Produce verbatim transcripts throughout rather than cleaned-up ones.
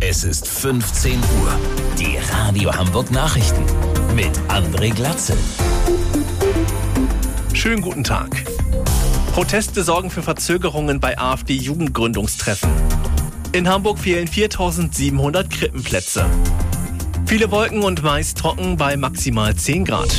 Es ist fünfzehn Uhr. Die Radio Hamburg Nachrichten mit André Glatzel. Schönen guten Tag. Proteste sorgen für Verzögerungen bei AfD-Jugendgründungstreffen. In Hamburg fehlen viertausendsiebenhundert Krippenplätze. Viele Wolken und meist trocken bei maximal zehn Grad.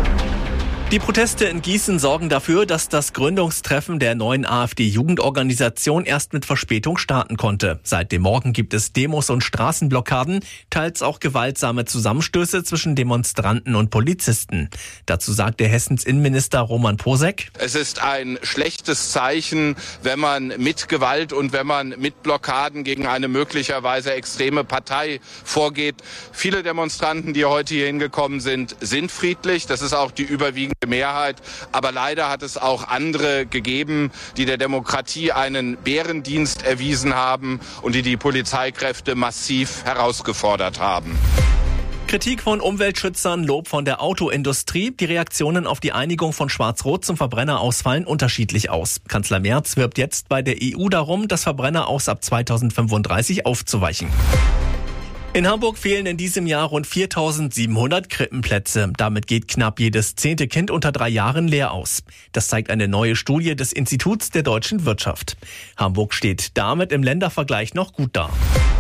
Die Proteste in Gießen sorgen dafür, dass das Gründungstreffen der neuen AfD-Jugendorganisation erst mit Verspätung starten konnte. Seit dem Morgen gibt es Demos und Straßenblockaden, teils auch gewaltsame Zusammenstöße zwischen Demonstranten und Polizisten. Dazu sagte Hessens Innenminister Roman Posek: Es ist ein schlechtes Zeichen, wenn man mit Gewalt und wenn man mit Blockaden gegen eine möglicherweise extreme Partei vorgeht. Viele Demonstranten, die heute hier hingekommen sind, sind friedlich. Das ist auch die überwiegende Mehrheit. Aber leider hat es auch andere gegeben, die der Demokratie einen Bärendienst erwiesen haben und die die Polizeikräfte massiv herausgefordert haben. Kritik von Umweltschützern, Lob von der Autoindustrie. Die Reaktionen auf die Einigung von Schwarz-Rot zum Verbrenner fallen unterschiedlich aus. Kanzler Merz wirbt jetzt bei der E U darum, das Verbrenner aus ab zweitausendfünfunddreißig aufzuweichen. In Hamburg fehlen in diesem Jahr rund viertausendsiebenhundert Krippenplätze. Damit geht knapp jedes zehnte Kind unter drei Jahren leer aus. Das zeigt eine neue Studie des Instituts der deutschen Wirtschaft. Hamburg steht damit im Ländervergleich noch gut da.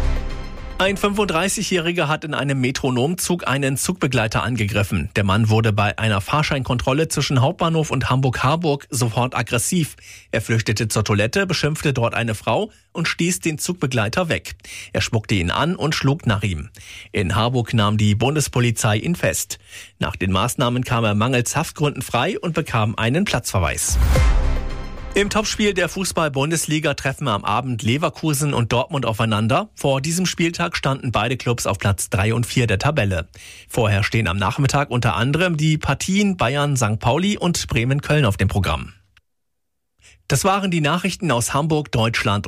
Ein fünfunddreißigjähriger hat in einem Metronomzug einen Zugbegleiter angegriffen. Der Mann wurde bei einer Fahrscheinkontrolle zwischen Hauptbahnhof und Hamburg-Harburg sofort aggressiv. Er flüchtete zur Toilette, beschimpfte dort eine Frau und stieß den Zugbegleiter weg. Er spuckte ihn an und schlug nach ihm. In Harburg nahm die Bundespolizei ihn fest. Nach den Maßnahmen kam er mangels Haftgründen frei und bekam einen Platzverweis. Im Topspiel der Fußball-Bundesliga treffen am Abend Leverkusen und Dortmund aufeinander. Vor diesem Spieltag standen beide Clubs auf Platz drei und vier der Tabelle. Vorher stehen am Nachmittag unter anderem die Partien Bayern, Sankt Pauli und Bremen-Köln auf dem Programm. Das waren die Nachrichten aus Hamburg, Deutschland